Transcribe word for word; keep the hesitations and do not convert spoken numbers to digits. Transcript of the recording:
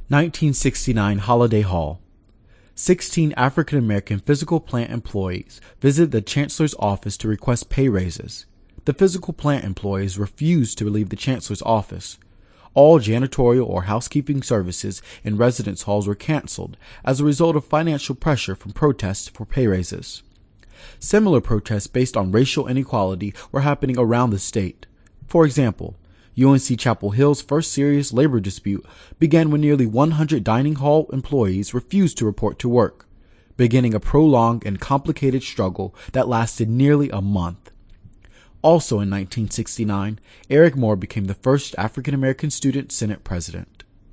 nineteen sixty-nine Holiday Hall. Sixteen African-American physical plant employees visited the chancellor's office to request pay raises. The physical plant employees refused to leave the chancellor's office. All janitorial or housekeeping services in residence halls were canceled as a result of financial pressure from protests for pay raises. Similar protests based on racial inequality were happening around the state. For example, U N C Chapel Hill's first serious labor dispute began when nearly one hundred dining hall employees refused to report to work, beginning a prolonged and complicated struggle that lasted nearly a month. Also in nineteen sixty-nine, Eric Moore became the first African-American student Senate president.